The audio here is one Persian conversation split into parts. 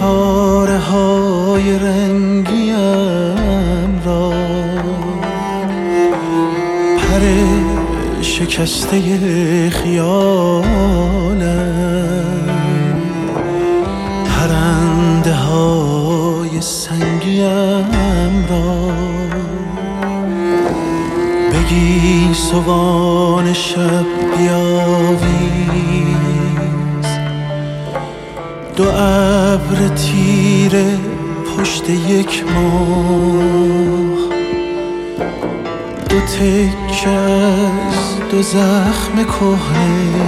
ستاره های رنگیم را، پر شکسته خیالم، پرنده های سنگیم را. بگی سوان شب بیاویز، دو ابر تیره پشت یک ماه، دو تکه از دو زخم کهنه،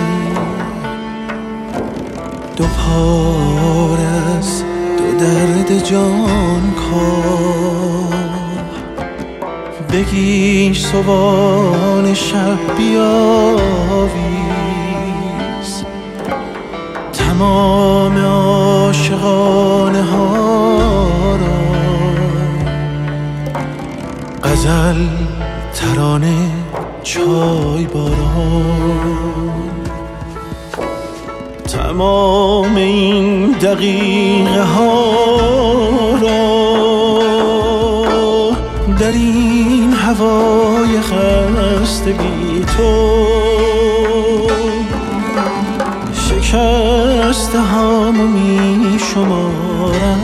دو پاره از دو درد جانکاه. بگی سوان شب بیاویز، تمام عاشقانه ها را، غزل، ترانه، چای باران. تمام این دقیقه ها را در این هوای خسته بی تو، شکسته هامو می شمارم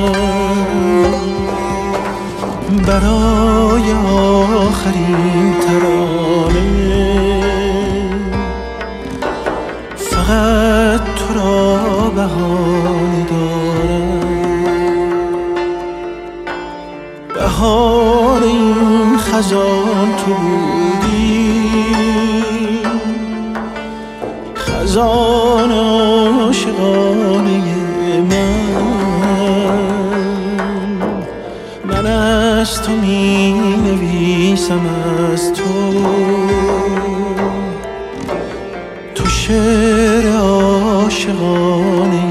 برای آخرین ترانه. فقط تو را بهانه دارم، بهار این خزان تو بودی، خزان عاشقانه من از تو می نویسم، از تو شعر عاشقانه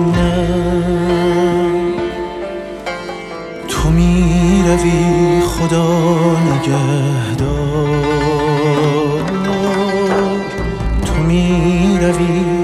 من. تو می روی خدا نگهدار، تو می روی